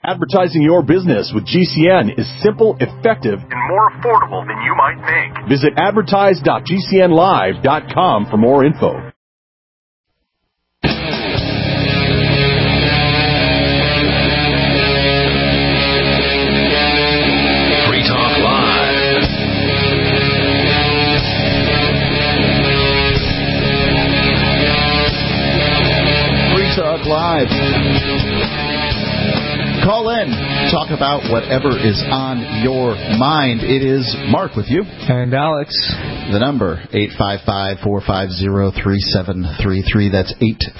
Advertising your business with GCN is simple, effective, and more affordable than you might think. Visit advertise.gcnlive.com for more info. Free Talk Live. Free Talk Live. Call in. Talk about whatever is on your mind. It is Mark with you. And Alex. The number, 855-450-3733. That's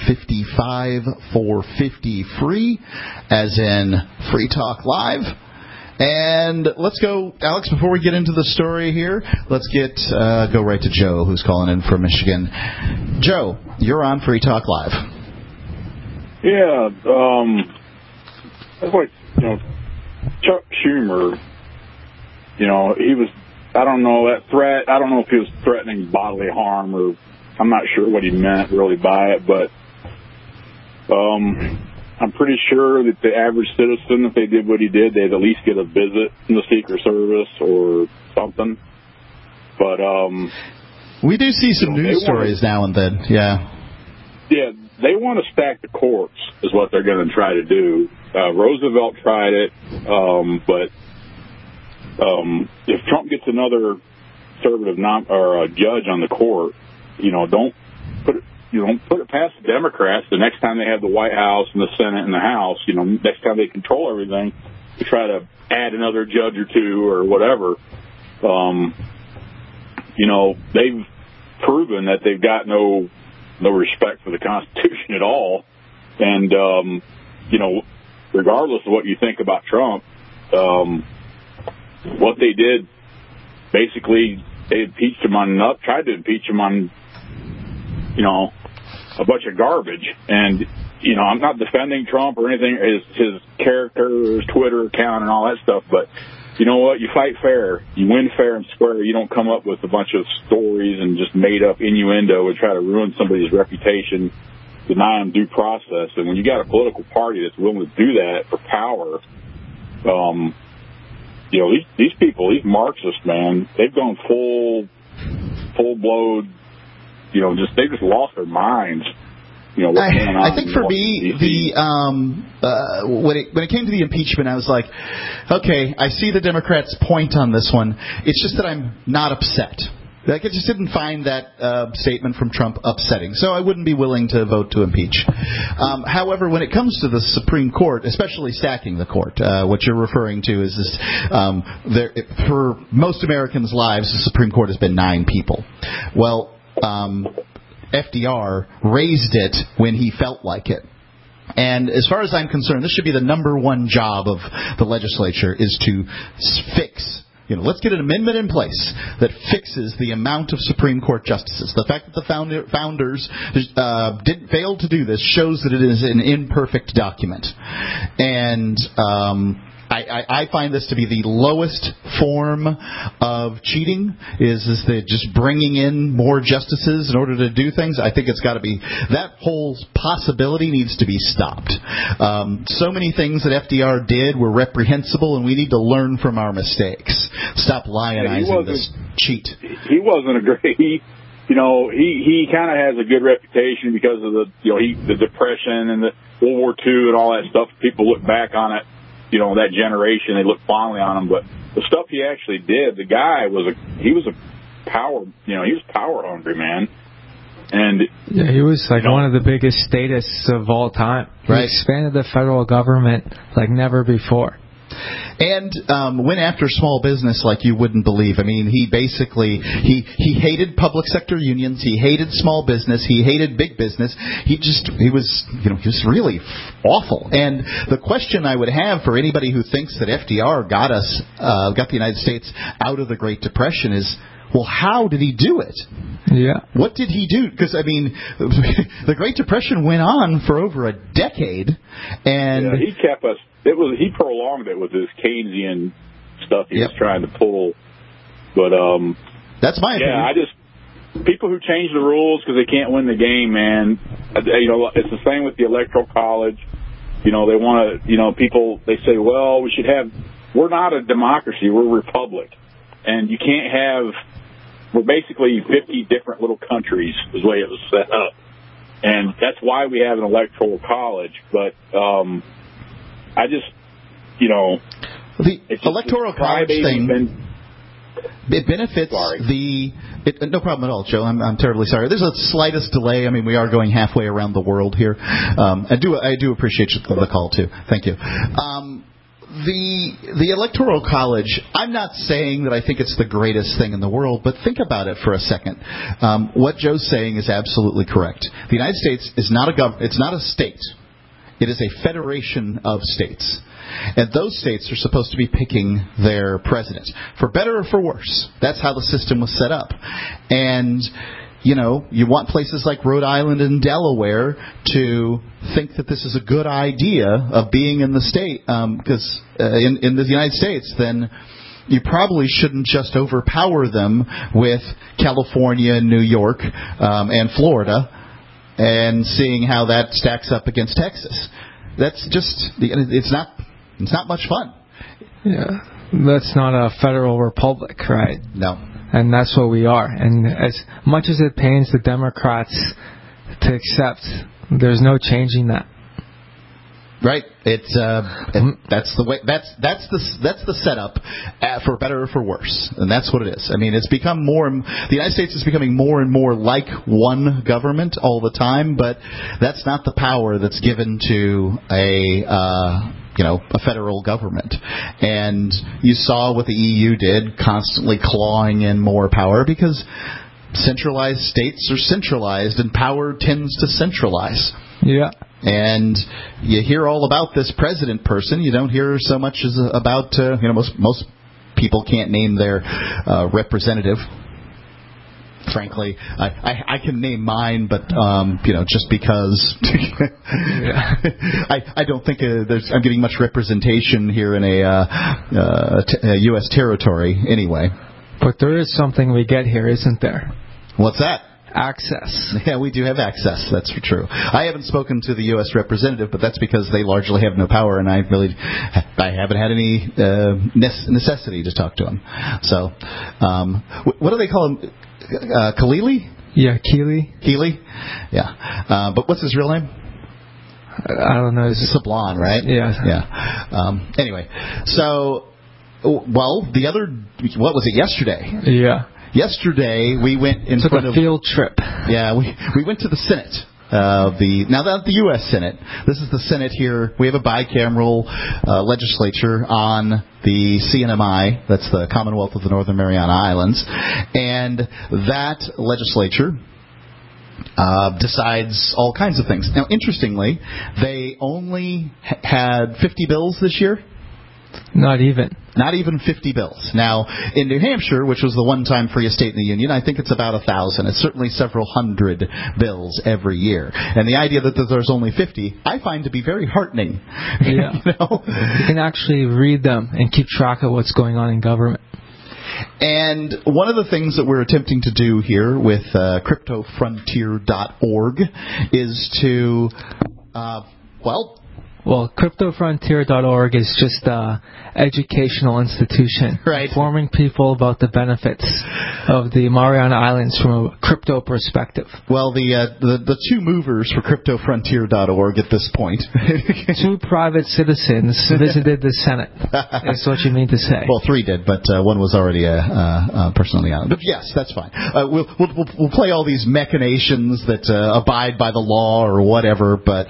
855-450-FREE, as in Free Talk Live. And let's go, Alex, before we get into the story here, let's go right to Joe, who's calling in from Michigan. Joe, you're on Free Talk Live. Yeah, that's like, Chuck Schumer, he was, I don't know, that threat, I don't know if he was threatening bodily harm, or I'm not sure what he meant really by it, but I'm pretty sure that the average citizen, if they did what he did, they'd at least get a visit from the Secret Service or something. But we do see some news stories now and then, yeah. Yeah, they want to stack the courts is what they're going to try to do. Roosevelt tried it, but if Trump gets another conservative judge on the court, don't put it past the Democrats. The next time they have the White House and the Senate and the House, next time they control everything, to try to add another judge or two or whatever. They've proven that they've got no respect for the Constitution at all. And, regardless of what you think about Trump, what they did, basically, they impeached him tried to impeach him on, a bunch of garbage. And, I'm not defending Trump or anything, his character, his Twitter account and all that stuff, but you know what? You fight fair. You win fair and square. You don't come up with a bunch of stories and just made up innuendo and try to ruin somebody's reputation, deny them due process. And when you got a political party that's willing to do that for power, these people, these Marxists, man, they've gone full-blown, they just lost their minds. I think for me, when it came to the impeachment, I was like, okay, I see the Democrats' point on this one. It's just that I'm not upset. I just didn't find that statement from Trump upsetting, so I wouldn't be willing to vote to impeach. However, when it comes to the Supreme Court, especially stacking the court, what you're referring to is this, for most Americans' lives, the Supreme Court has been 9 people. Well, FDR raised it when he felt like it. And as far as I'm concerned, this should be the number one job of the legislature, is to fix. Let's get an amendment in place that fixes the amount of Supreme Court justices. The fact that the founders didn't fail to do this shows that it is an imperfect document. And I find this to be the lowest form of cheating, is the just bringing in more justices in order to do things. I think it's got to be, that whole possibility needs to be stopped. So many things that FDR did were reprehensible, and we need to learn from our mistakes. Stop lionizing this cheat. He wasn't a great... He kind of has a good reputation because of the Depression and the World War II and all that stuff. People look back on it, that generation, they look fondly on him. But the stuff he actually did, the guy was power hungry, man. And he was one of the biggest statists of all time. Right. He expanded the federal government like never before. And went after small business like you wouldn't believe. I mean, he basically he hated public sector unions. He hated small business. He hated big business. He was really awful. And the question I would have for anybody who thinks that FDR got the United States out of the Great Depression is, well, how did he do it? Yeah. What did he do? Because, I mean, the Great Depression went on for over a decade, and he kept us. He prolonged it with his Keynesian stuff he was trying to pull. But that's my opinion. Yeah, people who change the rules because they can't win the game, man. It's the same with the Electoral College. They want to, people, they say, well, we're not a democracy, we're a republic. And you can't we're basically 50 different little countries is the way it was set up. And that's why we have an electoral college. But I just, the electoral college thing, it benefits no problem at all, Joe. I'm terribly sorry. There's a slightest delay. I mean, we are going halfway around the world here. I do appreciate the call, too. Thank you. The Electoral College, I'm not saying that I think it's the greatest thing in the world, but think about it for a second. What Joe's saying is absolutely correct. The United States is not it's not a state. It is a federation of states. And those states are supposed to be picking their president, for better or for worse. That's how the system was set up. And you want places like Rhode Island and Delaware to think that this is a good idea of being in the state, because in the United States, then you probably shouldn't just overpower them with California, New York, and Florida, and seeing how that stacks up against Texas. That's just, it's not much fun. Yeah, that's not a federal republic, right? No. And that's what we are. And as much as it pains the Democrats to accept, there's no changing that. Right. It's that's the way. That's the setup, for better or for worse, and that's what it is. I mean, it's become the United States is becoming more and more like one government all the time, but that's not the power that's given to a federal government. And you saw what the EU did, constantly clawing in more power, because centralized states are centralized and power tends to centralize. Yeah. And you hear all about this president person. You don't hear so much as about, most people can't name their representative. Frankly, I can name mine, but just because I don't think I'm getting much representation here in a U.S. territory anyway. But there is something we get here, isn't there? What's that? Access. Yeah, we do have access. That's for true. I haven't spoken to the U.S. representative, but that's because they largely have no power, and I haven't had any necessity to talk to him. So, what do they call him? Keeley? Yeah, Keeley. Keeley? Yeah. But what's his real name? I don't know. It's Sablon, right? Yeah. Yeah. Anyway, so, what was it, yesterday? Yeah. Yesterday, we went in front of a field trip. Yeah, we went to the Senate. Now that's the U.S. Senate. This is the Senate here. We have a bicameral legislature on the CNMI. That's the Commonwealth of the Northern Mariana Islands. And that legislature decides all kinds of things. Now, interestingly, they only had 50 bills this year. Not even 50 bills. Now, in New Hampshire, which was the one-time freest state in the Union, I think it's about 1,000. It's certainly several hundred bills every year. And the idea that there's only 50, I find to be very heartening. Yeah. You can actually read them and keep track of what's going on in government. And one of the things that we're attempting to do here with CryptoFrontier.org is to, Well, CryptoFrontier.org is just an educational institution, right, informing people about the benefits of the Mariana Islands from a crypto perspective. Well, the two movers for CryptoFrontier.org at this point. Two private citizens visited the Senate. That's what you mean to say. Well, three did, but one was already a person on the island. But yes, that's fine. We'll play all these machinations that abide by the law or whatever, but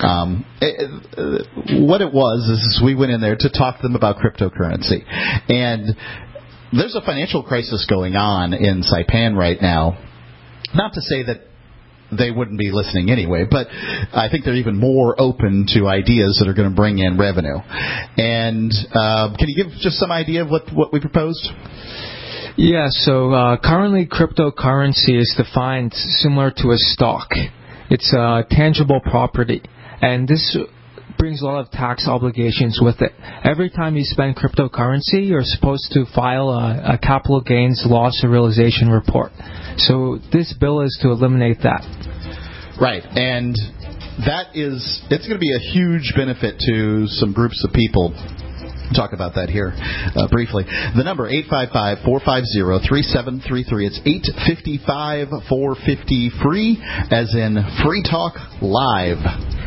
what it was is we went in there to talk to them about cryptocurrency. And there's a financial crisis going on in Saipan right now. Not to say that they wouldn't be listening anyway, but I think they're even more open to ideas that are going to bring in revenue. And can you give just some idea of what we proposed? Yeah, so currently cryptocurrency is defined similar to a stock. It's a tangible property. And this brings a lot of tax obligations with it. Every time you spend cryptocurrency, you're supposed to file a capital gains loss or realization report. So this bill is to eliminate that. Right. And it's going to be a huge benefit to some groups of people. We'll talk about that here briefly. The number, 855-450-3733. It's 855-450-FREE, as in Free Talk Live.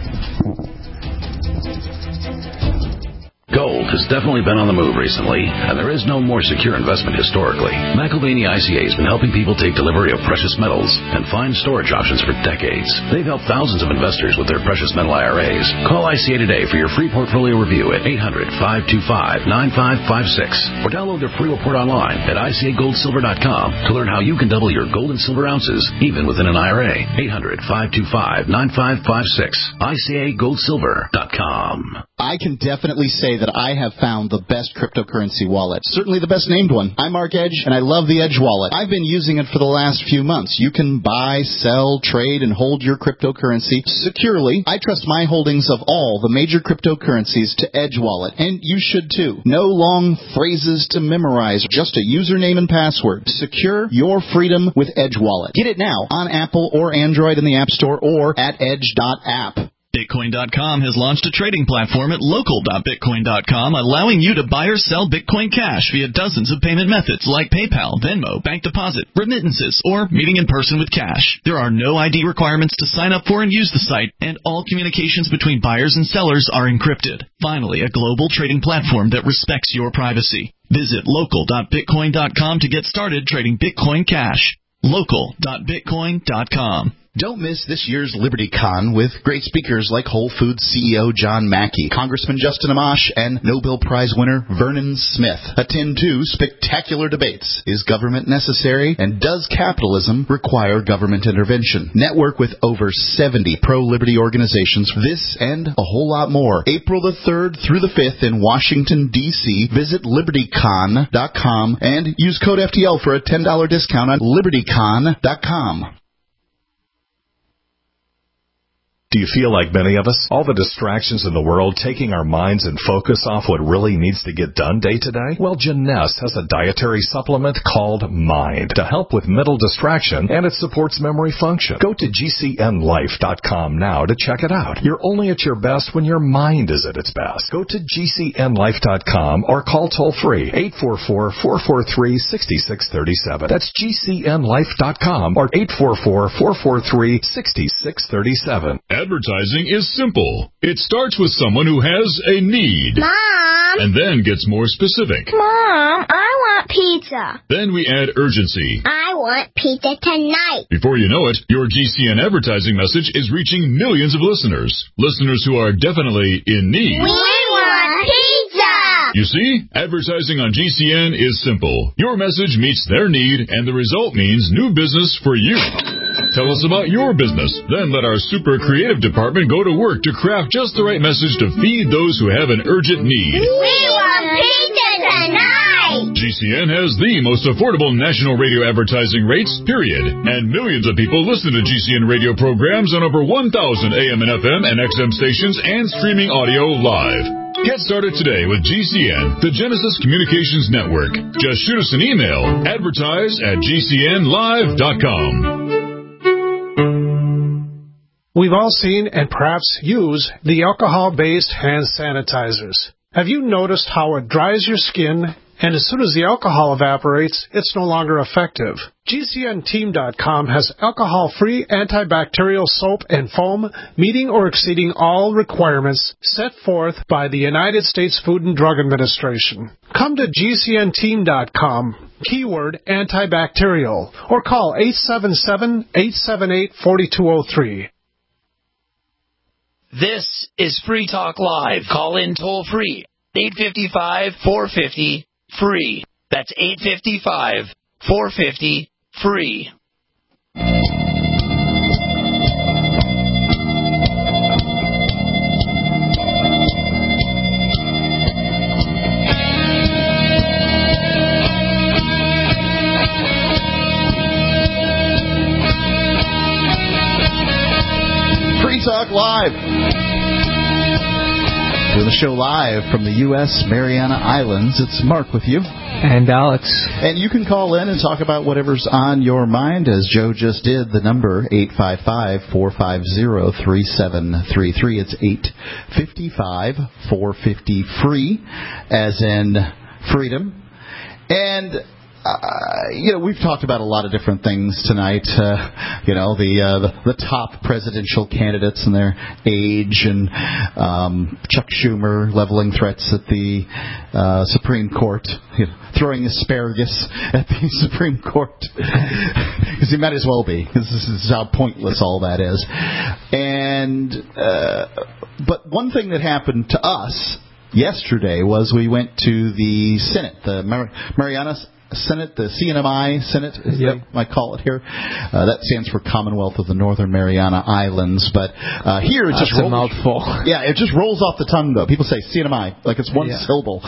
Gold has definitely been on the move recently, and there is no more secure investment historically. McElvaney ICA has been helping people take delivery of precious metals and find storage options for decades. They've helped thousands of investors with their precious metal IRAs. Call ICA today for your free portfolio review at 800-525-9556 or download their free report online at ICAGoldSilver.com to learn how you can double your gold and silver ounces even within an IRA. 800-525-9556. ICAGoldSilver.com. I can definitely say that I have found the best cryptocurrency wallet. Certainly the best named one. I'm Mark Edge, and I love the Edge wallet. I've been using it for the last few months. You can buy, sell, trade, and hold your cryptocurrency securely. I trust my holdings of all the major cryptocurrencies to Edge wallet, and you should too. No long phrases to memorize, just a username and password. Secure your freedom with Edge wallet. Get it now on Apple or Android in the App Store or at edge.app. Bitcoin.com has launched a trading platform at local.bitcoin.com, allowing you to buy or sell Bitcoin Cash via dozens of payment methods like PayPal, Venmo, bank deposit, remittances, or meeting in person with cash. There are no ID requirements to sign up for and use the site, and all communications between buyers and sellers are encrypted. Finally, a global trading platform that respects your privacy. Visit local.bitcoin.com to get started trading Bitcoin Cash. Local.bitcoin.com. Don't miss this year's LibertyCon with great speakers like Whole Foods CEO John Mackey, Congressman Justin Amash, and Nobel Prize winner Vernon Smith. Attend 2 spectacular debates. Is government necessary? And does capitalism require government intervention? Network with over 70 pro-liberty organizations. This and a whole lot more. April the 3rd through the 5th in Washington, D.C. Visit LibertyCon.com and use code FTL for a $10 discount on LibertyCon.com. Do you feel like many of us? All the distractions in the world taking our minds and focus off what really needs to get done day to day? Well, Jeunesse has a dietary supplement called Mind to help with mental distraction, and it supports memory function. Go to GCNLife.com now to check it out. You're only at your best when your mind is at its best. Go to GCNLife.com or call toll-free 844-443-6637. That's GCNLife.com or 844-443-6637. Advertising is simple. It starts with someone who has a need. Mom! And then gets more specific. Mom, I want pizza. Then we add urgency. I want pizza tonight. Before you know it, your GCN advertising message is reaching millions of listeners. Listeners who are definitely in need. We want pizza! You see, advertising on GCN is simple. Your message meets their need, and the result means new business for you. Tell us about your business. Then let our super creative department go to work to craft just the right message to feed those who have an urgent need. We want pizza tonight! GCN has the most affordable national radio advertising rates, period. And millions of people listen to GCN radio programs on over 1,000 AM and FM and XM stations and streaming audio live. Get started today with GCN, the Genesis Communications Network. Just shoot us an email, advertise@gcnlive.com. We've all seen and perhaps use the alcohol-based hand sanitizers. Have you noticed how it dries your skin, and as soon as the alcohol evaporates, it's no longer effective? GCNteam.com has alcohol-free antibacterial soap and foam meeting or exceeding all requirements set forth by the United States Food and Drug Administration. Come to GCNteam.com, keyword antibacterial, or call 877-878-4203. This is Free Talk Live. Call in toll free. 855-450-FREE. That's 855-450-FREE. Free Talk Live. the show live from the U.S. Mariana Islands. It's Mark with you. And Alex. And you can call in and talk about whatever's on your mind, as Joe just did. The number, 855-450-3733. It's 855-450-FREE, as in freedom. And we've talked about a lot of different things tonight. The top presidential candidates and their age, and Chuck Schumer leveling threats at the Supreme Court, throwing asparagus at the Supreme Court, because he might as well be. This is how pointless all that is. And but one thing that happened to us yesterday was we went to the Senate, the Mariana Senate, the CNMI Senate, is that I call it here. That stands for Commonwealth of the Northern Mariana Islands. But here it just rolls. That's a mouthful. Yeah, it just rolls off the tongue, though. People say CNMI like it's one syllable.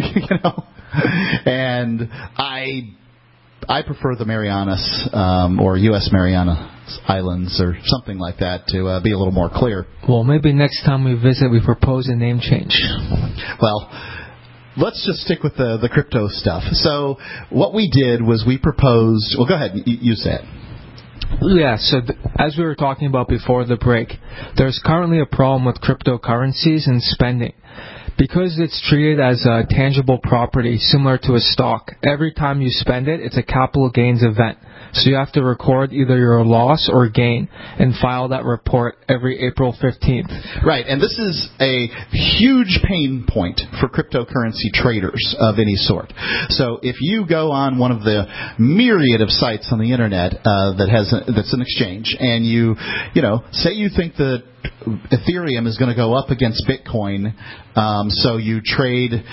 And I prefer the Marianas or U.S. Mariana Islands or something like that to be a little more clear. Well, maybe next time we visit, we propose a name change. Well, let's just stick with the crypto stuff. So what we did was we proposed... Well, go ahead. You say it. Yeah, so as we were talking about before the break, there's currently a problem with cryptocurrencies and spending. Because it's treated as a tangible property similar to a stock, every time you spend it, it's a capital gains event. So you have to record either your loss or gain and file that report every April 15th. Right, and this is a huge pain point for cryptocurrency traders of any sort. So if you go on one of the myriad of sites on the internet that's an exchange, and you say you think that Ethereum is going to go up against Bitcoin, so you trade you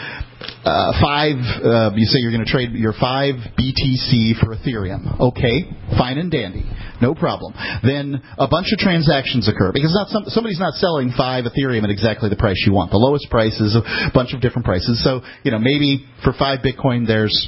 say you're going to trade your 5 BTC for Ethereum. Okay, fine and dandy, no problem. Then a bunch of transactions occur, because somebody's not selling 5 Ethereum at exactly the price you want. The lowest price is a bunch of different prices. So maybe for 5 Bitcoin there's,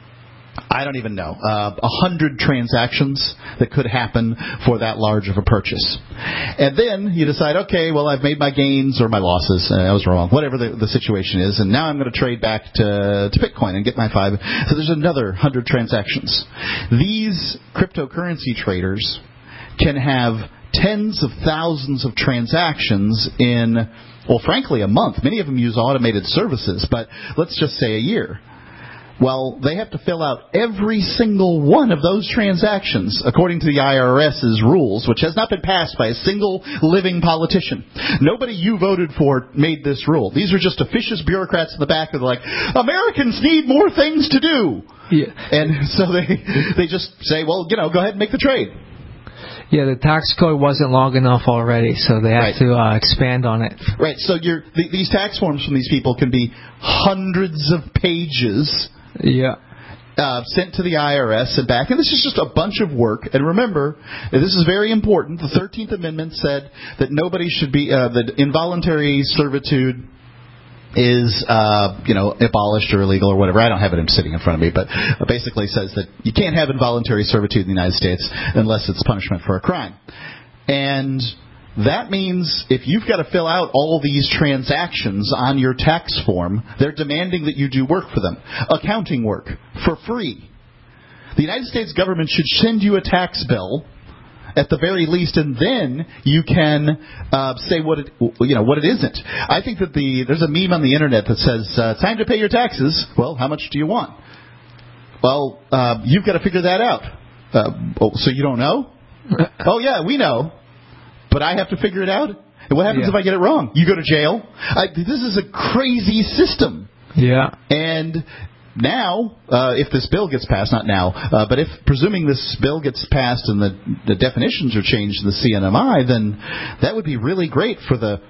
I don't even know, 100 transactions that could happen for that large of a purchase. And then you decide, okay, well, I've made my gains or my losses. I was wrong. Whatever the situation is. And now I'm going to trade back to Bitcoin and get my 5. So there's another 100 transactions. These cryptocurrency traders can have tens of thousands of transactions in, well, frankly, a month. Many of them use automated services, but let's just say a year. Well, they have to fill out every single one of those transactions according to the IRS's rules, which has not been passed by a single living politician. Nobody you voted for made this rule. These are just officious bureaucrats in the back that are like, Americans need more things to do. Yeah. And so they just say, well, go ahead and make the trade. Yeah, the tax code wasn't long enough already, so they have to expand on it. Right, so these tax forms from these people can be hundreds of pages. Yeah. Sent to the IRS and back. And this is just a bunch of work. And remember, this is very important. The 13th Amendment said that nobody should be, that involuntary servitude is, abolished or illegal or whatever. I don't have it sitting in front of me, but basically says that you can't have involuntary servitude in the United States unless it's punishment for a crime. And that means if you've got to fill out all these transactions on your tax form, they're demanding that you do work for them, accounting work, for free. The United States government should send you a tax bill at the very least, and then you can say what it isn't. I think that there's a meme on the internet that says, time to pay your taxes. Well, how much do you want? Well, you've got to figure that out. So you don't know? Oh, yeah, we know. But I have to figure it out? And what happens if I get it wrong? You go to jail? This is a crazy system. Yeah. And now, if this bill gets passed, not now, but if presuming this bill gets passed and the definitions are changed in the CNMI, then that would be really great for the,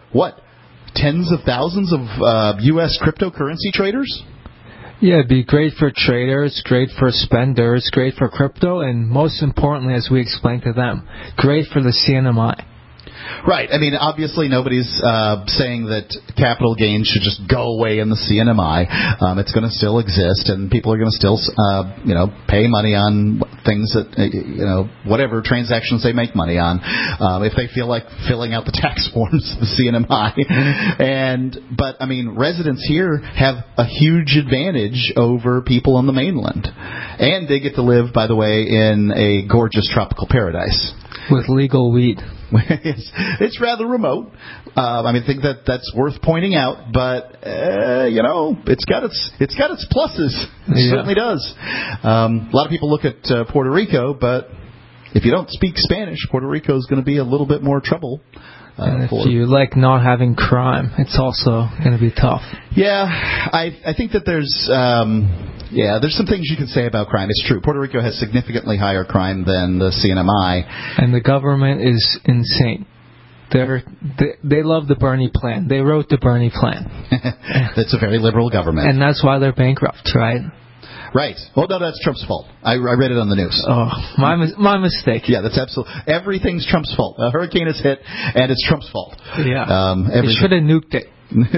tens of thousands of U.S. cryptocurrency traders? Yeah, it'd be great for traders, great for spenders, great for crypto, and most importantly, as we explained to them, great for the CNMI. Right. I mean, obviously nobody's saying that capital gains should just go away in the CNMI. It's going to still exist, and people are going to still, pay money on things that, whatever transactions they make money on, if they feel like filling out the tax forms of the CNMI. But I mean, residents here have a huge advantage over people on the mainland, and they get to live, by the way, in a gorgeous tropical paradise with legal weed. It's rather remote. I think that's worth pointing out, but it's got its pluses. It certainly does. A lot of people look at Puerto Rico, but if you don't speak Spanish, Puerto Rico is going to be a little bit more trouble. And if you like not having crime, it's also going to be tough. Yeah, I think that there's some things you can say about crime. It's true. Puerto Rico has significantly higher crime than the CNMI. And the government is insane. They love the Bernie plan. They wrote the Bernie plan. That's a very liberal government. And that's why they're bankrupt, right? Right. Well, no, that's Trump's fault. I read it on the news. Oh, my mistake. Yeah, that's absolutely. Everything's Trump's fault. A hurricane is hit, and it's Trump's fault. Yeah. They should have nuked it.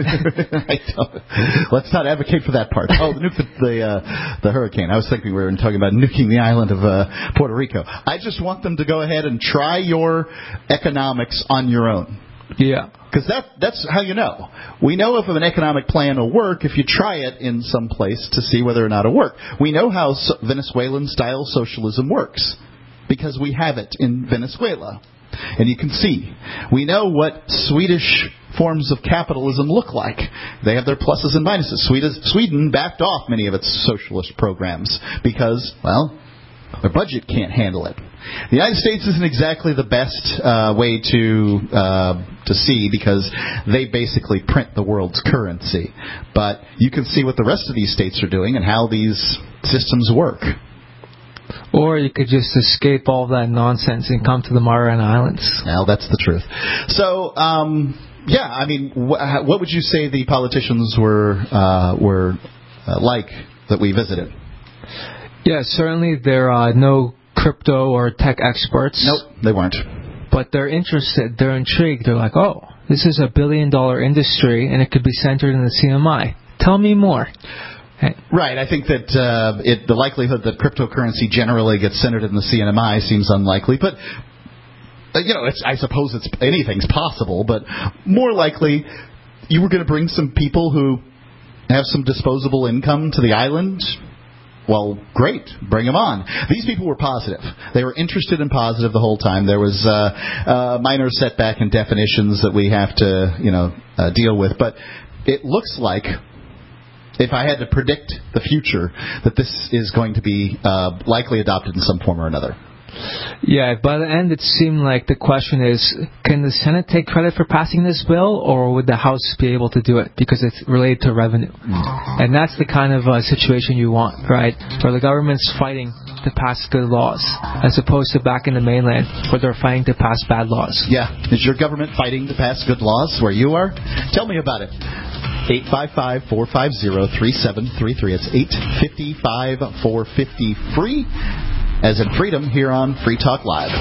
Let's not advocate for that part. Oh, nuke the hurricane. I was thinking we were talking about nuking the island of Puerto Rico. I just want them to go ahead and try your economics on your own. Yeah. Because that's how you know. We know if an economic plan will work if you try it in some place to see whether or not it'll work. We know how Venezuelan-style socialism works because we have it in Venezuela. And you can see. We know what Swedish forms of capitalism look like. They have their pluses and minuses. Sweden backed off many of its socialist programs because, well, their budget can't handle it. The United States isn't exactly the best way to see because they basically print the world's currency. But you can see what the rest of these states are doing and how these systems work. Or you could just escape all that nonsense and come to the Mariana Islands. Now, that's the truth. So, what would you say the politicians were like that we visited? Yeah, certainly there are no crypto or tech experts. Nope, they weren't. But they're interested. They're intrigued. They're like, oh, this is $1 billion industry, and it could be centered in the CNMI. Tell me more. Right. I think that the likelihood that cryptocurrency generally gets centered in the CNMI seems unlikely. But, I suppose anything's possible. But more likely, you were going to bring some people who have some disposable income to the island. Well, great. Bring them on. These people were positive. They were interested in positive the whole time. There was a minor setback in definitions that we have to, deal with. But it looks like, if I had to predict the future, that this is going to be likely adopted in some form or another. Yeah, by the end it seemed like the question is, can the Senate take credit for passing this bill, or would the House be able to do it because it's related to revenue? And that's the kind of situation you want, right? Where the government's fighting to pass good laws, as opposed to back in the mainland where they're fighting to pass bad laws. Yeah. Is your government fighting to pass good laws where you are? Tell me about it. 855-450-3733. It's 855-450-FREE, as in freedom, here on Free Talk Live.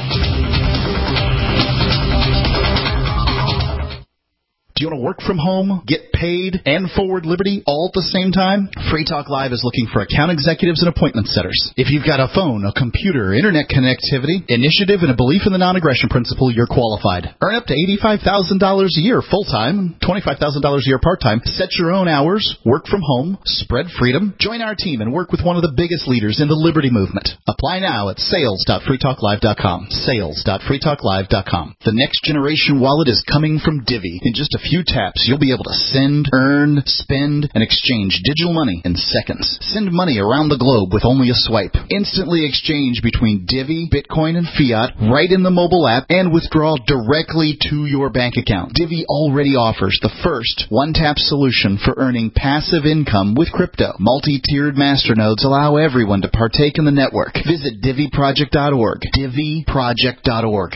Do you want to work from home, get paid, and forward liberty all at the same time? Free Talk Live is looking for account executives and appointment setters. If you've got a phone, a computer, internet connectivity, initiative, and a belief in the non-aggression principle, you're qualified. Earn up to $85,000 a year full-time, $25,000 a year part-time. Set your own hours, work from home, spread freedom. Join our team and work with one of the biggest leaders in the liberty movement. Apply now at sales.freetalklive.com. Sales.freetalklive.com. The next generation wallet is coming from Divvy. In just a few taps, you'll be able to send, earn, spend, and exchange digital money in seconds. Send money around the globe with only a swipe. Instantly exchange between Divvy, Bitcoin, and fiat right in the mobile app and withdraw directly to your bank account. Divvy already offers the first one-tap solution for earning passive income with crypto. Multi-tiered masternodes allow everyone to partake in the network. Visit DivvyProject.org. DivvyProject.org.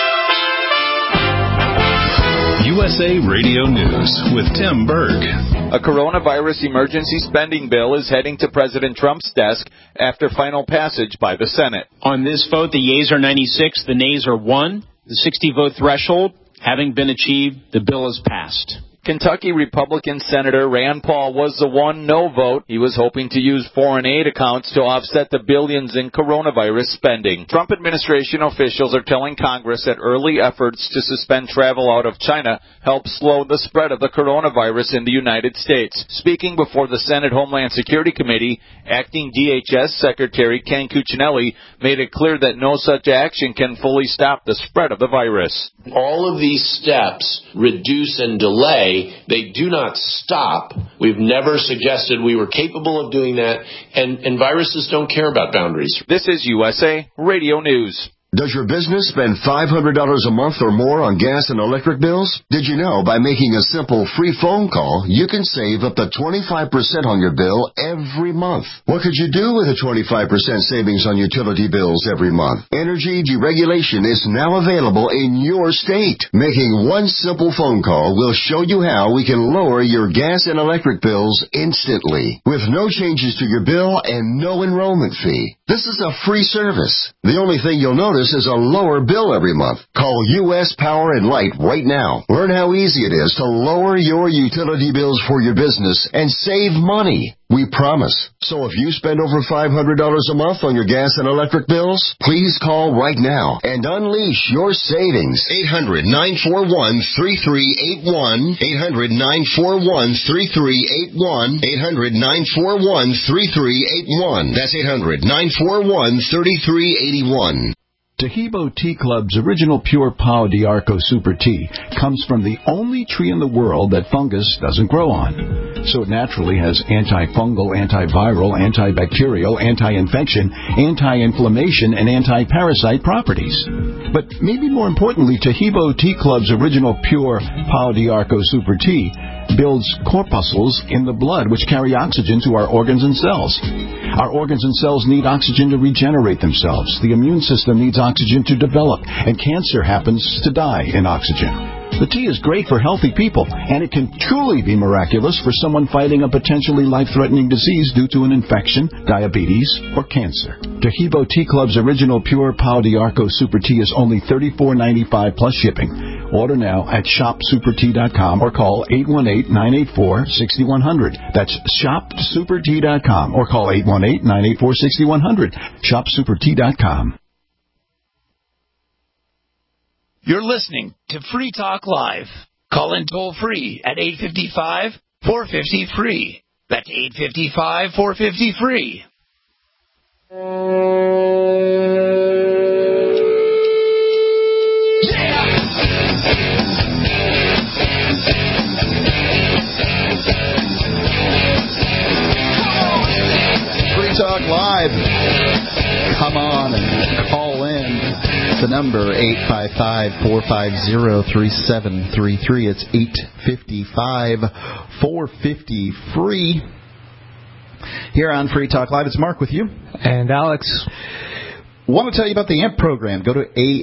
USA Radio News with Tim Berg. A coronavirus emergency spending bill is heading to President Trump's desk after final passage by the Senate. On this vote, the yeas are 96, the nays are 1. The 60-vote threshold having been achieved, the bill is passed. Kentucky Republican Senator Rand Paul was the one no vote. He was hoping to use foreign aid accounts to offset the billions in coronavirus spending. Trump administration officials are telling Congress that early efforts to suspend travel out of China help slow the spread of the coronavirus in the United States. Speaking before the Senate Homeland Security Committee, acting DHS Secretary Ken Cuccinelli made it clear that no such action can fully stop the spread of the virus. All of these steps reduce and delay. They do not stop. We've never suggested we were capable of doing that, and viruses don't care about boundaries. This is USA Radio News. Does your business spend $500 a month or more on gas and electric bills? Did you know by making a simple free phone call, you can save up to 25% on your bill every month? What could you do with a 25% savings on utility bills every month? Energy deregulation is now available in your state. Making one simple phone call will show you how we can lower your gas and electric bills instantly with no changes to your bill and no enrollment fee. This is a free service. The only thing you'll notice is a lower bill every month. Call U.S. Power and Light right now. Learn how easy it is to lower your utility bills for your business and save money. We promise. So if you spend over $500 a month on your gas and electric bills, please call right now and unleash your savings. 800-941-3381. 800-941-3381. 800-941-3381. That's 800-941-3381. Tahibo Tea Club's original pure Pau d'Arco Super Tea comes from the only tree in the world that fungus doesn't grow on. So it naturally has antifungal, antiviral, antibacterial, anti-infection, anti-inflammation, and anti-parasite properties. But maybe more importantly, Tahibo Tea Club's original pure Pau d'Arco Super Tea builds corpuscles in the blood which carry oxygen to our organs and cells. Our organs and cells need oxygen to regenerate themselves. The immune system needs oxygen to develop, and cancer happens to die in oxygen. The tea is great for healthy people, and it can truly be miraculous for someone fighting a potentially life-threatening disease due to an infection, diabetes, or cancer. Tahibo Tea Club's original pure Pau d'Arco Super Tea is only $34.95 plus shipping. Order now at shopsupertea.com or call 818-984-6100. That's shopsupertea.com or call 818-984-6100. Shopsupertea.com. You're listening to Free Talk Live. Call in toll-free at 855-450-FREE. That's 855-450-FREE. Free Talk Live. Come on and call in. The number 855-450-3733. It's 855-450-FREE. Here on Free Talk Live, it's Mark with you. And Alex. Want to tell you about the AMP program. Go to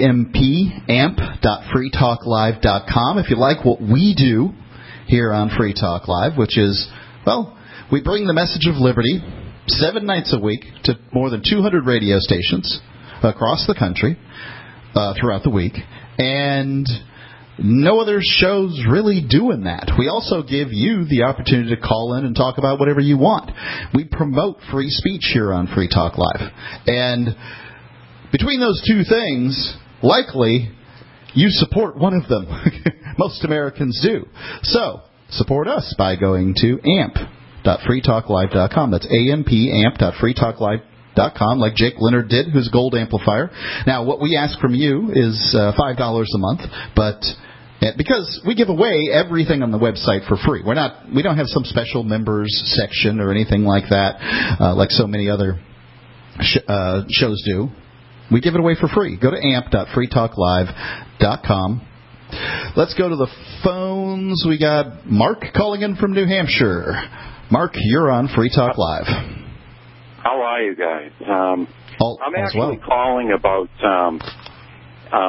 amp.freetalklive.com if you like what we do here on Free Talk Live, which is, well, we bring the message of liberty 7 nights a week to more than 200 radio stations across the country throughout the week. And no other show's really doing that. We also give you the opportunity to call in and talk about whatever you want. We promote free speech here on Free Talk Live. And between those two things, likely you support one of them. Most Americans do. So, support us by going to amp.freetalklive.com. That's amp.freetalklive.com, like Jake Leonard did, who's Gold Amplifier. Now, what we ask from you is $5 a month, but because we give away everything on the website for free. We don't have some special members section or anything like that, like so many other shows do. We give it away for free. Go to amp.freetalklive.com. Let's go to the phones. We got Mark calling in from New Hampshire. Mark, you're on Free Talk Live. How are you guys? I'm actually calling about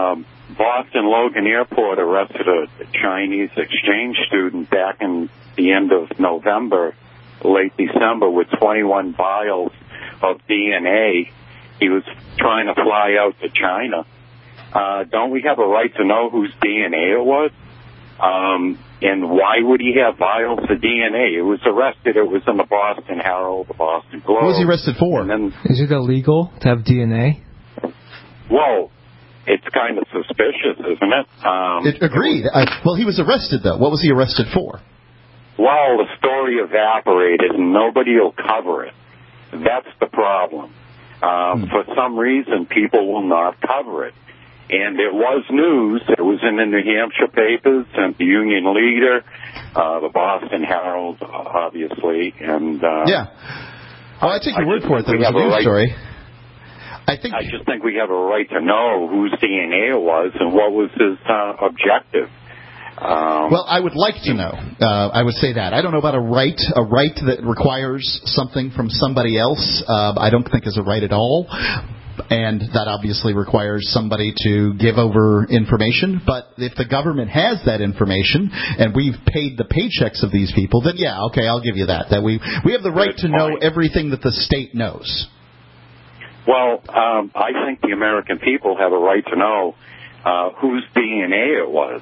Boston Logan Airport arrested a Chinese exchange student back in the end of November, late December, with 21 vials of DNA. He was trying to fly out to China. Don't we have a right to know whose DNA it was? And why would he have vials of DNA? It was arrested. It was in the Boston Herald, the Boston Globe. What was he arrested for? Is it illegal to have DNA? Well, it's kind of suspicious, isn't it? Agreed. Well, he was arrested, though. What was he arrested for? Well, the story evaporated, and nobody will cover it. That's the problem. For some reason, people will not cover it. And it was news. It was in the New Hampshire papers, and the Union Leader, the Boston Herald, obviously. And yeah. Well, I take your word for it that it was a news story. I just think we have a right to know whose DNA it was and what was his objective. Well, I would like to know. I would say that. I don't know about a right that requires something from somebody else. I don't think is a right at all. And that obviously requires somebody to give over information. But if the government has that information and we've paid the paychecks of these people, then yeah, okay, I'll give you that. That we have the right to know everything that the state knows. Well, I think the American people have a right to know whose DNA it was.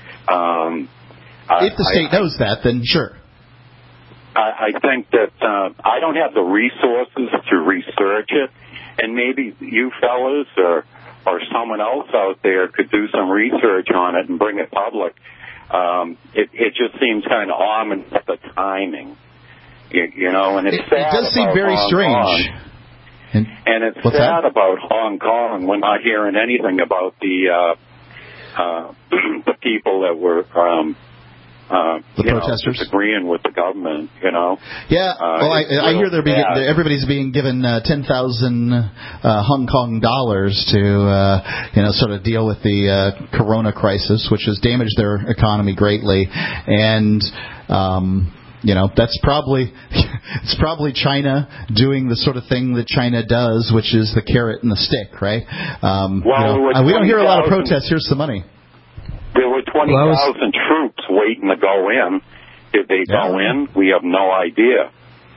If the state knows that, then sure. I think that I don't have the resources to research it, and maybe you fellas or someone else out there could do some research on it and bring it public. It just seems kind of ominous at the timing, you know, and it's sad. It does seem very strange. And it's sad about Hong Kong. We're not hearing anything about the people that were the protesters disagreeing with the government. You know. Yeah. Well, I hear everybody's being given 10,000 Hong Kong dollars to sort of deal with the corona crisis, which has damaged their economy greatly, and. That's probably China doing the sort of thing that China does, which is the carrot and the stick, right? We don't hear a lot of protests. Here's some money. There were 20,000 troops waiting to go in. Did they go in? We have no idea.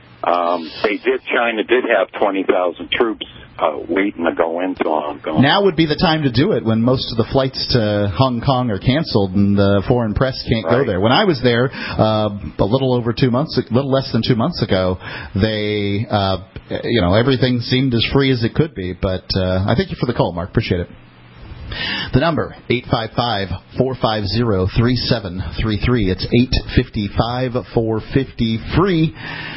China did have 20,000 troops waiting to go into Hong Kong. Now would be the time to do it when most of the flights to Hong Kong are canceled and the foreign press can't go there. When I was there a little less than 2 months ago, they, everything seemed as free as it could be. But I thank you for the call, Mark. Appreciate it. The number, 855-450-3733. It's 855-450-FREE.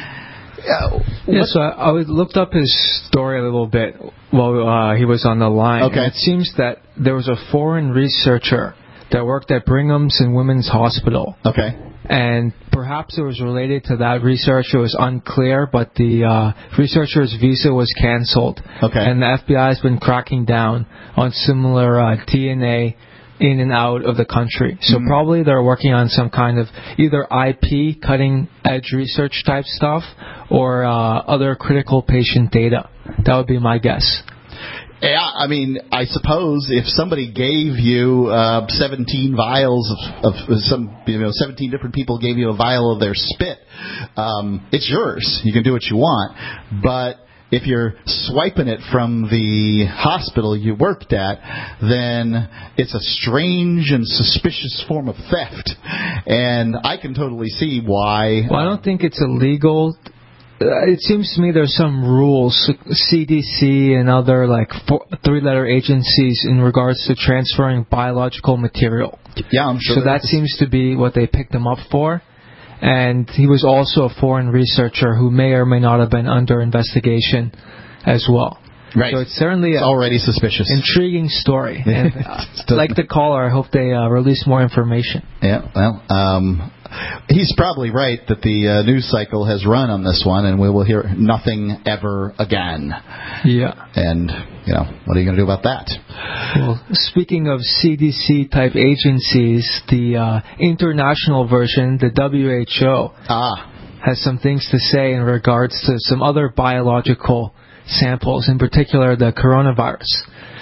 So I looked up his story a little bit while he was on the line. Okay. And it seems that there was a foreign researcher that worked at Brigham's and Women's Hospital. Okay. And perhaps it was related to that research. It was unclear, but the researcher's visa was canceled. Okay. And the FBI has been cracking down on similar DNA in and out of the country. So probably they're working on some kind of either IP, cutting-edge research type stuff, or other critical patient data. That would be my guess. Yeah, I mean, I suppose if somebody gave you 17 vials of 17 different people gave you a vial of their spit, it's yours. You can do what you want. But if you're swiping it from the hospital you worked at, then it's a strange and suspicious form of theft. And I can totally see why. Well, I don't think it's illegal. It seems to me there's some rules, CDC and other three-letter agencies in regards to transferring biological material. Yeah, I'm sure. So that seems to be what they picked him up for. And he was also a foreign researcher who may or may not have been under investigation as well. Right. So it's certainly already suspicious. Intriguing story. And like the caller, I hope they release more information. Yeah, well, he's probably right that the news cycle has run on this one, and we will hear nothing ever again. Yeah. And, what are you going to do about that? Well, speaking of CDC-type agencies, the international version, the WHO, has some things to say in regards to some other biological samples, in particular the coronavirus.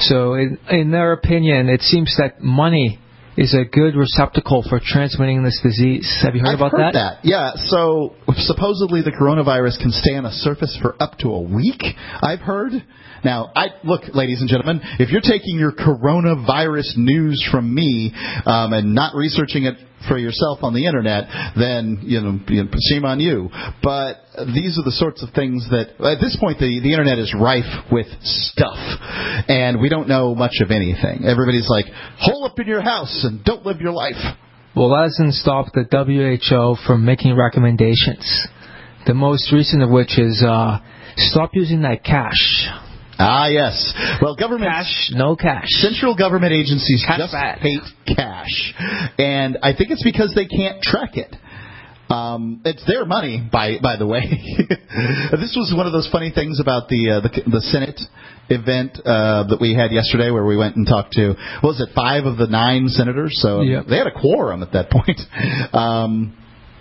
So in their opinion, it seems that money is a good receptacle for transmitting this disease. Have you heard about that? I've heard that. Yeah, so supposedly the coronavirus can stay on a surface for up to a week, I've heard. Now, look, ladies and gentlemen, if you're taking your coronavirus news from me and not researching it for yourself on the internet, then shame on you. But these are the sorts of things that, at this point, the internet is rife with stuff, and we don't know much of anything. Everybody's like, hole up in your house and don't live your life. Well, that doesn't stop the WHO from making recommendations. The most recent of which is stop using that cash. Ah, yes. Well, government... Cash, no cash. Central government agencies Cash just bad. hate cash. And I think it's because they can't track it. It's their money, by the way. This was one of those funny things about the Senate event that we had yesterday, where we went and talked to, 5 of the 9 senators? So They had a quorum at that point.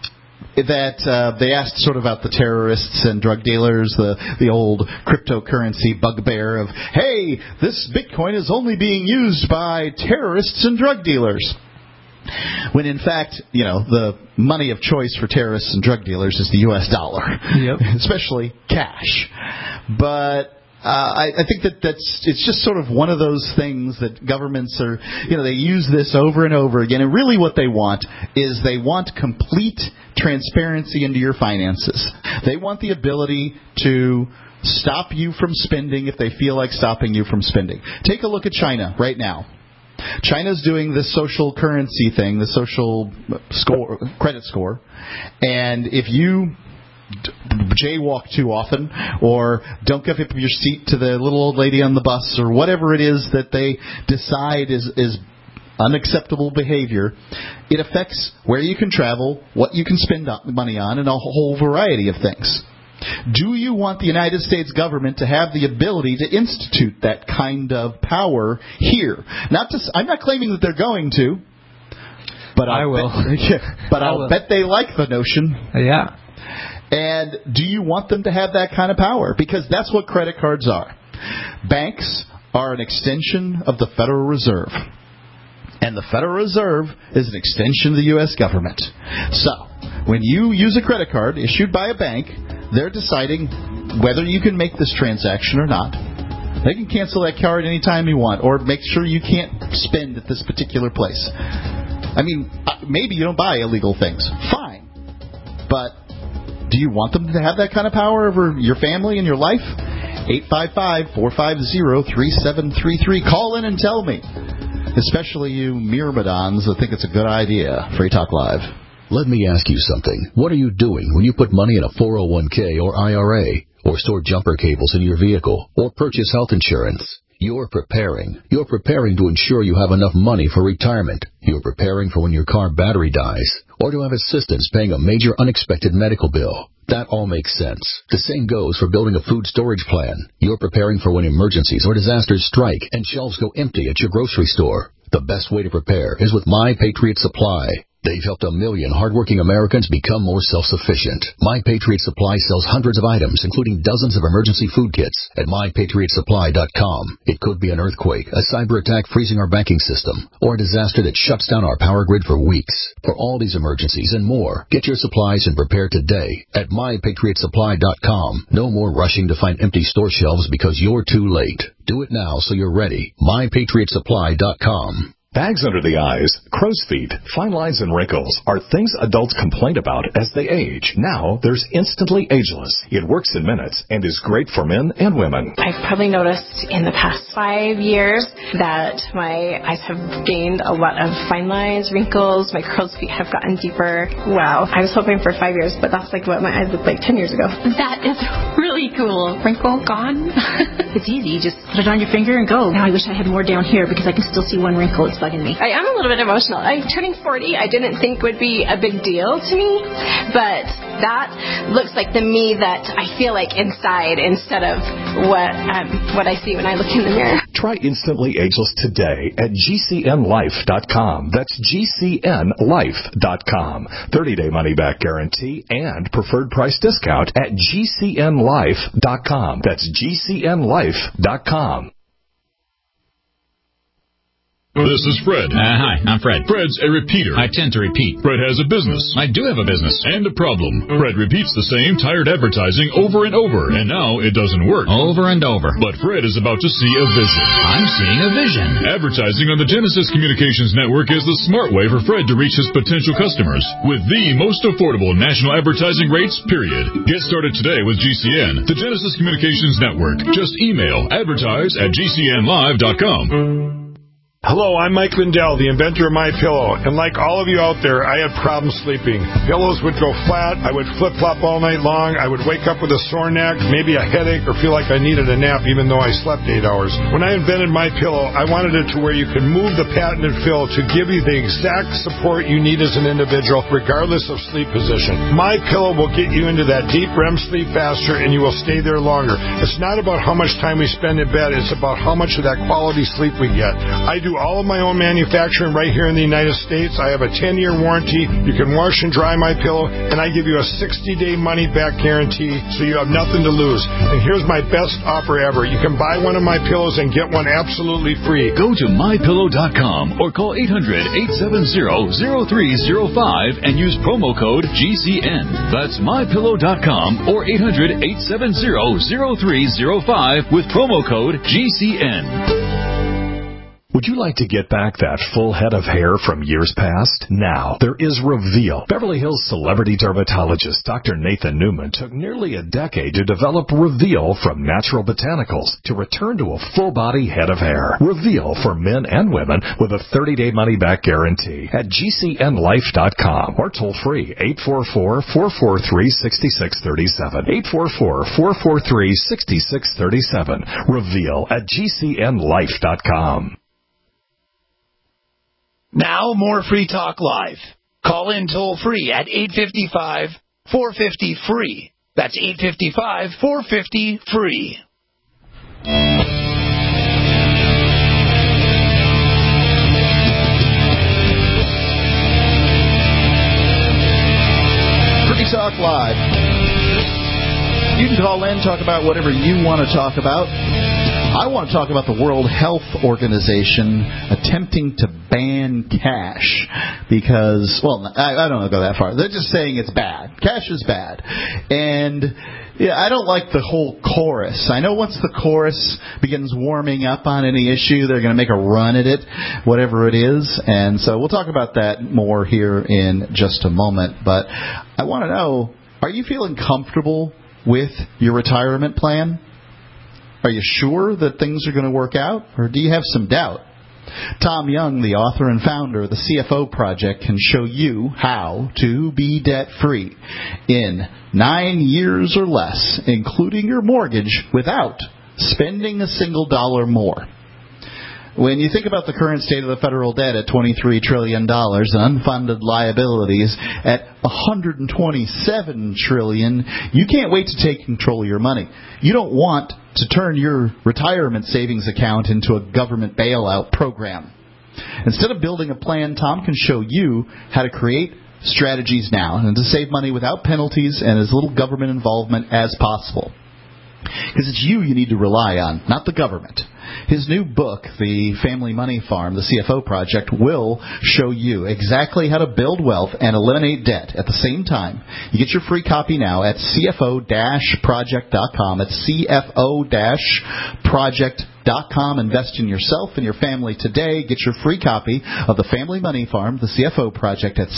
That they asked sort of about the terrorists and drug dealers, the old cryptocurrency bugbear of, hey, this Bitcoin is only being used by terrorists and drug dealers. When in fact, the money of choice for terrorists and drug dealers is the U.S. dollar, especially cash. But I think it's just sort of one of those things that governments are, they use this over and over again. And really what they want is they want complete transparency into your finances. They want the ability to stop you from spending if they feel like stopping you from spending. Take a look at China right now. China's doing this social currency thing, the social credit score. And if you jaywalk too often, or don't give up your seat to the little old lady on the bus, or whatever it is that they decide is unacceptable behavior, it affects where you can travel, what you can spend money on, and a whole variety of things. Do you want the United States government to have the ability to institute that kind of power here? I'm not claiming that they're going to, but I will. I'll bet they like the notion. Yeah. And do you want them to have that kind of power? Because that's what credit cards are. Banks are an extension of the Federal Reserve. And the Federal Reserve is an extension of the U.S. government. So, when you use a credit card issued by a bank, they're deciding whether you can make this transaction or not. They can cancel that card anytime you want, or make sure you can't spend at this particular place. I mean, maybe you don't buy illegal things. Fine. But do you want them to have that kind of power over your family and your life? 855-450-3733. Call in and tell me. Especially you myrmidons that think it's a good idea. Free Talk Live. Let me ask you something. What are you doing when you put money in a 401k or IRA, or store jumper cables in your vehicle, or purchase health insurance? You're preparing. You're preparing to ensure you have enough money for retirement. You're preparing for when your car battery dies, or to have assistance paying a major unexpected medical bill. That all makes sense. The same goes for building a food storage plan. You're preparing for when emergencies or disasters strike and shelves go empty at your grocery store. The best way to prepare is with My Patriot Supply. They've helped 1 million hardworking Americans become more self-sufficient. My Patriot Supply sells hundreds of items, including dozens of emergency food kits at MyPatriotSupply.com. It could be an earthquake, a cyber attack freezing our banking system, or a disaster that shuts down our power grid for weeks. For all these emergencies and more, get your supplies and prepare today at MyPatriotSupply.com. No more rushing to find empty store shelves because you're too late. Do it now so you're ready. MyPatriotSupply.com. Bags under the eyes, crow's feet, fine lines and wrinkles are things adults complain about as they age. Now there's Instantly Ageless. It works in minutes and is great for men and women. I've probably noticed in the past 5 years that my eyes have gained a lot of fine lines, wrinkles, my crow's feet have gotten deeper. Wow. I was hoping for 5 years, but that's like what my eyes looked like 10 years ago. That is really cool. Wrinkle gone. It's easy. You just put it on your finger and go. Now I wish I had more down here because I can still see one wrinkle. It's bugging me. I am a little bit emotional. I'm turning 40. I didn't think would be a big deal to me, but that looks like the me that I feel like inside instead of what I see when I look in the mirror. Try Instantly Ageless today at GCNLife.com. That's GCNLife.com. 30-day money-back guarantee and preferred price discount at GCNLife.com. That's GCNLife.com. This is Fred. Hi, I'm Fred. Fred's a repeater. I tend to repeat. Fred has a business. I do have a business. And a problem. Fred repeats the same tired advertising over and over, and now it doesn't work. Over and over. But Fred is about to see a vision. I'm seeing a vision. Advertising on the Genesis Communications Network is the smart way for Fred to reach his potential customers with the most affordable national advertising rates, period. Get started today with GCN, the Genesis Communications Network. Just email advertise@gcnlive.com. Hello, I'm Mike Lindell, the inventor of MyPillow, and like all of you out there, I had problems sleeping. Pillows would go flat, I would flip-flop all night long, I would wake up with a sore neck, maybe a headache, or feel like I needed a nap even though I slept 8 hours. When I invented MyPillow, I wanted it to where you could move the patented fill to give you the exact support you need as an individual, regardless of sleep position. MyPillow will get you into that deep REM sleep faster, and you will stay there longer. It's not about how much time we spend in bed, it's about how much of that quality sleep we get. I do all of my own manufacturing right here in the United States. I have a 10-year warranty. You can wash and dry my pillow, and I give you a 60-day money-back guarantee, so you have nothing to lose. And here's my best offer ever. You can buy one of my pillows and get one absolutely free. Go to mypillow.com or call 800-870-0305 and use promo code GCN. That's mypillow.com or 800-870-0305 with promo code GCN. Would you like to get back that full head of hair from years past? Now, there is Reveal. Beverly Hills celebrity dermatologist Dr. Nathan Newman took nearly a decade to develop Reveal from natural botanicals to return to a full-body head of hair. Reveal for men and women with a 30-day money-back guarantee at GCNlife.com or toll free 844-443-6637. 844-443-6637. Reveal at GCNlife.com. Now, more Free Talk Live. Call in toll-free at 855-450-FREE. That's 855-450-FREE. Free Talk Live. You can call in, talk about whatever you want to talk about. I want to talk about the World Health Organization attempting to ban cash because, well, I don't go that far. They're just saying it's bad. Cash is bad. And yeah, I don't like the whole chorus. I know once the chorus begins warming up on any issue, they're going to make a run at it, whatever it is. And so we'll talk about that more here in just a moment. But I want to know, are you feeling comfortable with your retirement plan? Are you sure that things are going to work out, or do you have some doubt? Tom Young, the author and founder of the CFO Project, can show you how to be debt-free in 9 years or less, including your mortgage, without spending a single dollar more. When you think about the current state of the federal debt at $23 trillion and unfunded liabilities at $127 trillion, you can't wait to take control of your money. You don't want to turn your retirement savings account into a government bailout program. Instead of building a plan, Tom can show you how to create strategies now and to save money without penalties and as little government involvement as possible. Because it's you need to rely on, not the government. His new book, The Family Money Farm, the CFO Project, will show you exactly how to build wealth and eliminate debt at the same time. You get your free copy now at CFO-project.com. It's CFO-project.com. Invest in yourself and your family today. Get your free copy of The Family Money Farm, the CFO Project, at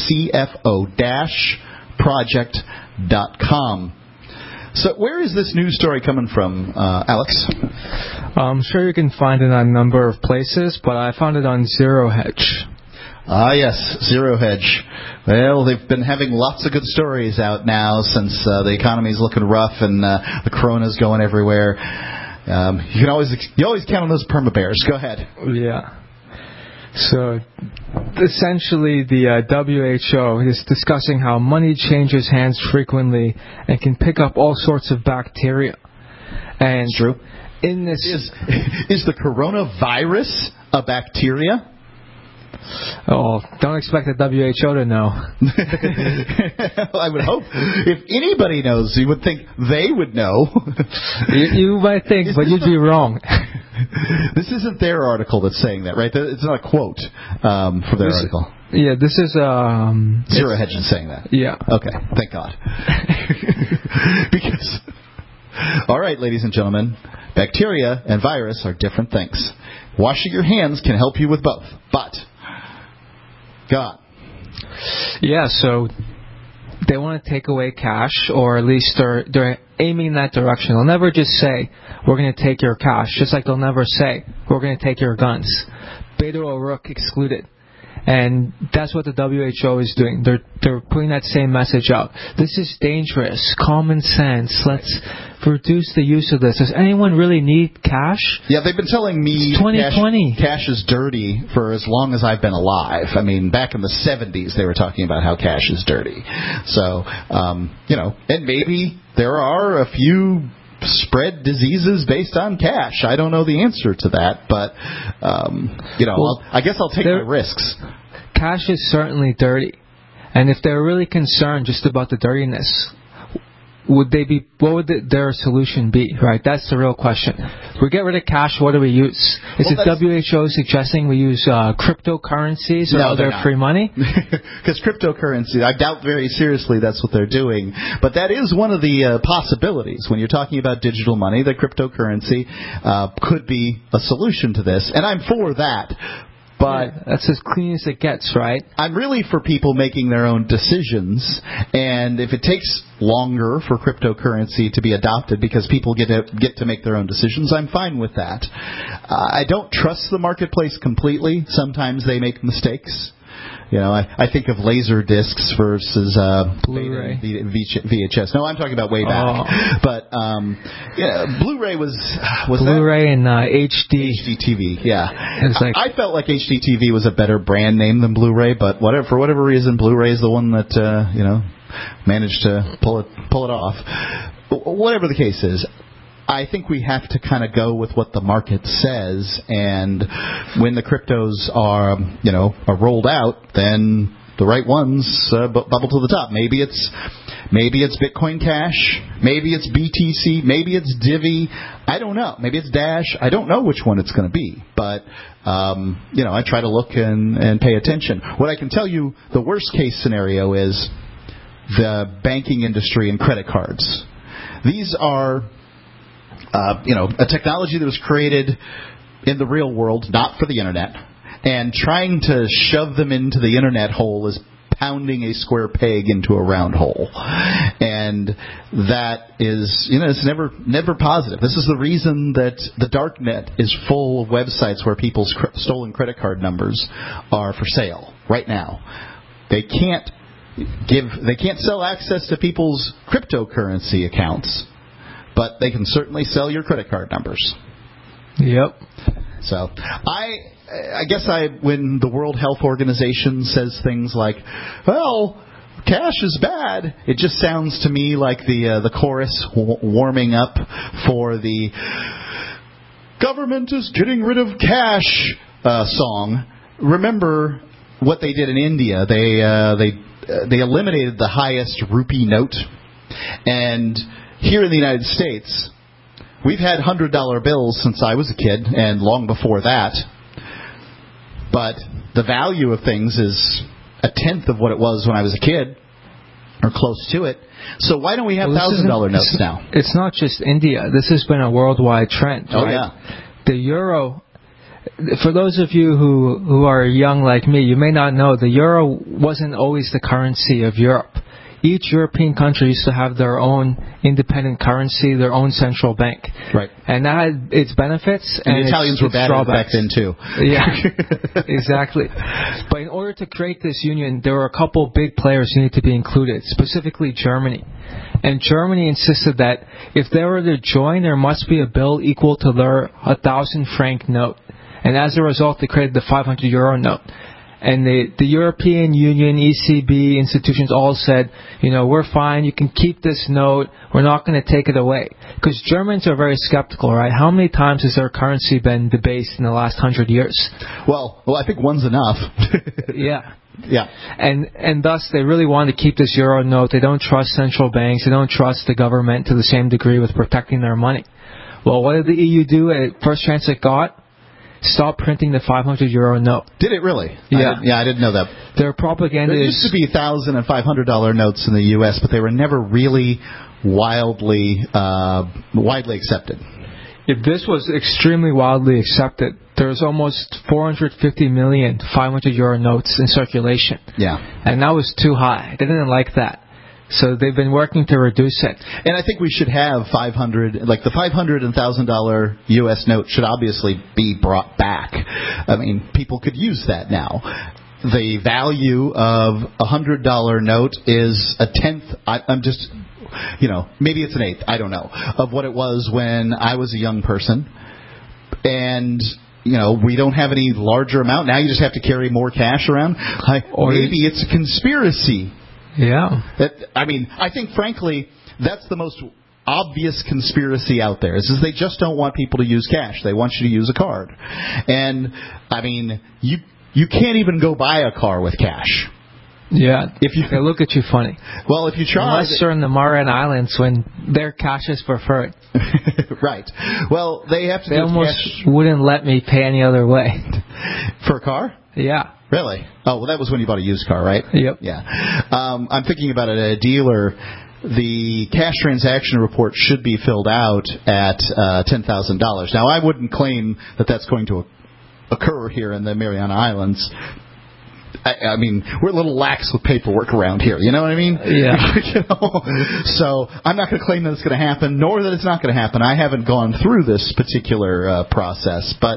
CFO-project.com. So where is this news story coming from, Alex? I'm sure you can find it on a number of places, but I found it on Zero Hedge. Ah, yes, Zero Hedge. Well, they've been having lots of good stories out now since the economy's looking rough and the corona's going everywhere. You always count on those perma bears. Go ahead. Yeah. So, essentially, the WHO is discussing how money changes hands frequently and can pick up all sorts of bacteria. And it's true. In this, is the coronavirus a bacteria? Oh, don't expect the WHO to know. I would hope. If anybody knows, you would think they would know. You might think, but you'd be wrong. This isn't their article that's saying that, right? It's not a quote for their article. Yeah, this is... Zero Hedge is saying that. Yeah. Okay, thank God. Because... All right, ladies and gentlemen, bacteria and virus are different things. Washing your hands can help you with both. But... God. Yeah, so... They want to take away cash, or at least they're aiming in that direction. They'll never just say, we're going to take your cash, just like they'll never say, we're going to take your guns. Beto O'Rourke excluded. And that's what the WHO is doing. They're putting that same message out. This is dangerous. Common sense. Let's reduce the use of this. Does anyone really need cash? Yeah, they've been telling me 2020. Cash is dirty for as long as I've been alive. I mean, back in the 70s, they were talking about how cash is dirty. So, and maybe there are a few spread diseases based on cash. I don't know the answer to that, but, I guess I'll take my risks. Cash is certainly dirty. And if they're really concerned just about the dirtiness, what would their solution be, right? That's the real question. We get rid of cash, what do we use? Is the WHO suggesting we use cryptocurrencies or other free money? Because cryptocurrency, I doubt very seriously that's what they're doing. But that is one of the possibilities. When you're talking about digital money, that cryptocurrency could be a solution to this. And I'm for that. But that's as clean as it gets, right? I'm really for people making their own decisions, and if it takes longer for cryptocurrency to be adopted because people get to make their own decisions, I'm fine with that. I don't trust the marketplace completely. Sometimes they make mistakes. I think of laser discs versus Blu-ray, VHS. No, I'm talking about way back. But Blu-ray was Blu-ray and HDTV. Yeah, I felt like HDTV was a better brand name than Blu-ray, but for whatever reason, Blu-ray is the one that managed to pull it off. Whatever the case is, I think we have to kind of go with what the market says, and when the cryptos are rolled out, then the right ones bubble to the top. Maybe it's Bitcoin Cash, maybe it's BTC, maybe it's Divi. I don't know. Maybe it's Dash. I don't know which one it's going to be, but I try to look and pay attention. What I can tell you, the worst case scenario is the banking industry and credit cards. These are a technology that was created in the real world, not for the Internet. And trying to shove them into the Internet hole is pounding a square peg into a round hole. And that is, it's never positive. This is the reason that the dark net is full of websites where people's stolen credit card numbers are for sale right now. They can't sell access to people's cryptocurrency accounts, but they can certainly sell your credit card numbers. Yep. So I guess when the World Health Organization says things like, well, cash is bad, it just sounds to me like the chorus warming up for the government is getting rid of cash song. Remember what they did in India. They eliminated the highest rupee note, and here in the United States, we've had $100 bills since I was a kid, and long before that. But the value of things is a tenth of what it was when I was a kid, or close to it. So why don't we have $1,000 notes now? It's not just India. This has been a worldwide trend. Oh, right? yeah. The euro, for those of you who are young like me, you may not know, the euro wasn't always the currency of Europe. Each European country used to have their own independent currency, their own central bank. Right. And that had its benefits. And the Italians were bad back then, too. Yeah, exactly. But in order to create this union, there were a couple big players who needed to be included, specifically Germany. And Germany insisted that if they were to join, there must be a bill equal to their 1,000 franc note. And as a result, they created the 500 euro note. And the European Union, ECB, institutions all said, we're fine, you can keep this note, we're not going to take it away. Because Germans are very skeptical, right? How many times has their currency been debased in the last 100 years? Well, I think one's enough. Yeah. Yeah. And thus, they really want to keep this euro note. They don't trust central banks. They don't trust the government to the same degree with protecting their money. Well, what did the EU do at first chance it got? Stop printing the €500 note. Did it really? Yeah. I didn't know that. Their propaganda There used to be $1,000 and $500 notes in the U.S., but they were never really widely accepted. If this was extremely widely accepted, there's almost 450 million €500 notes in circulation. Yeah. And that was too high. They didn't like that. So they've been working to reduce it. And I think we should have 500, like the $500 and $1,000 U.S. note should obviously be brought back. I mean, people could use that now. The value of a $100 note is a tenth. I'm just, maybe it's an eighth. I don't know of what it was when I was a young person. And we don't have any larger amount. Now you just have to carry more cash around. Maybe it's a conspiracy. Yeah. I think, frankly, that's the most obvious conspiracy out there. Is they just don't want people to use cash. They want you to use a card. And, you can't even go buy a car with cash. Yeah. They look at you funny. Well, if you try... Unless you're in the Mariana Islands when their cash is preferred. Right. Well, they have to They almost wouldn't let me pay any other way. For a car? Yeah. Really? Oh, well, that was when you bought a used car, right? Yep. Yeah. I'm thinking about it at a dealer. The cash transaction report should be filled out at $10,000. Now, I wouldn't claim that that's going to occur here in the Mariana Islands. I mean, we're a little lax with paperwork around here. You know what I mean? Yeah. So I'm not going to claim that it's going to happen, nor that it's not going to happen. I haven't gone through this particular process, but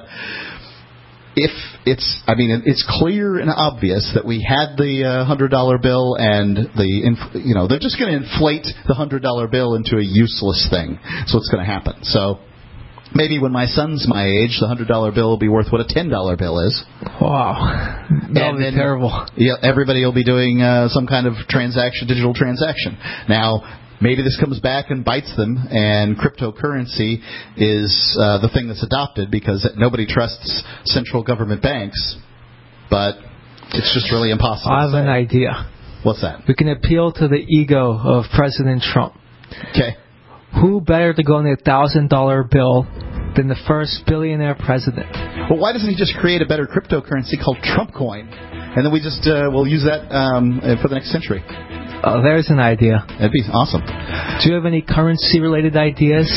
if it's clear and obvious that we had the $100 bill and they're just going to inflate the $100 bill into a useless thing. So it's going to happen. So maybe when my son's my age, the $100 bill will be worth what a $10 bill is. Wow. That'll be terrible. Yeah, everybody will be doing some kind of digital transaction. Now, maybe this comes back and bites them, and cryptocurrency is the thing that's adopted because nobody trusts central government banks, but it's just really impossible I have an idea. What's that? We can appeal to the ego of President Trump. Okay. Who better to go on a $1,000 bill than the first billionaire president? Well, why doesn't he just create a better cryptocurrency called Trump Coin? And then we just we'll use that for the next century. Oh, there's an idea. That'd be awesome. Do you have any currency-related ideas?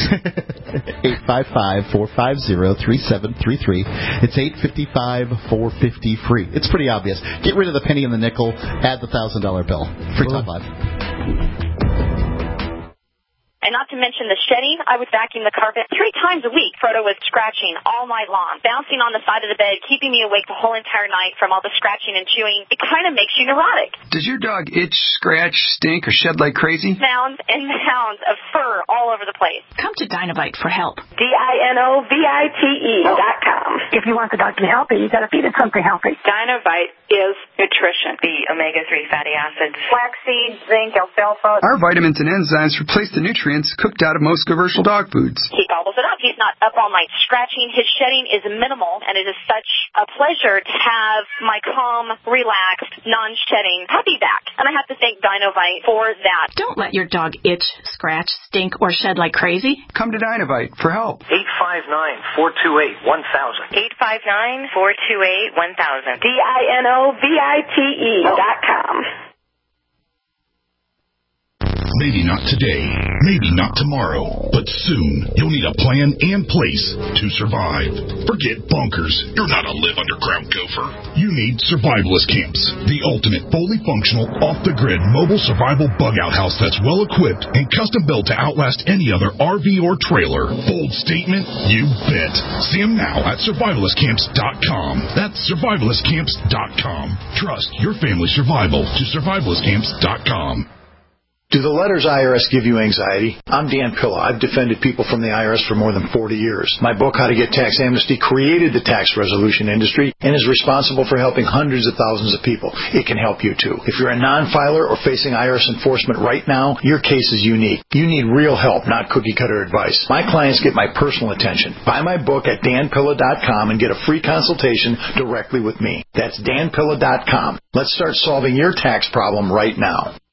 855-450-3733. It's 855-450-FREE. It's pretty obvious. Get rid of the penny and the nickel. Add the $1,000 bill. Free Talk Live. And not to mention the shedding, I would vacuum the carpet 3 times a week. Frodo was scratching all night long, bouncing on the side of the bed, keeping me awake the whole entire night from all the scratching and chewing. It kind of makes you neurotic. Does your dog itch, scratch, stink, or shed like crazy? Mounds and mounds of fur all over the place. Come to Dinovite for help. DINOVITE.com. If you want the dog to be healthy, you got to feed it something healthy. Dinovite is nutrition. The omega-3 fatty acids, flaxseed, zinc, alfalfa. Our vitamins and enzymes replace the nutrients cooked out of most commercial dog foods. He gobbles it up. He's not up all night scratching. His shedding is minimal, and it is such a pleasure to have my calm, relaxed, non-shedding puppy back. And I have to thank Dinovite for that. Don't let your dog itch, scratch, stink, or shed like crazy. Come to Dinovite for help. 859-428-1000. 859-428-1000. DINOVITE.com. Maybe not today, maybe not tomorrow, but soon you'll need a plan and place to survive. Forget bunkers. You're not a live underground gopher. You need Survivalist Camps, the ultimate fully functional, off-the-grid mobile survival bug-out house that's well-equipped and custom-built to outlast any other RV or trailer. Bold statement? You bet. See them now at survivalistcamps.com. That's survivalistcamps.com. Trust your family's survival to survivalistcamps.com. Do the letters IRS give you anxiety? I'm Dan Pilla. I've defended people from the IRS for more than 40 years. My book, How to Get Tax Amnesty, created the tax resolution industry and is responsible for helping hundreds of thousands of people. It can help you, too. If you're a non-filer or facing IRS enforcement right now, your case is unique. You need real help, not cookie-cutter advice. My clients get my personal attention. Buy my book at danpilla.com and get a free consultation directly with me. That's danpilla.com. Let's start solving your tax problem right now.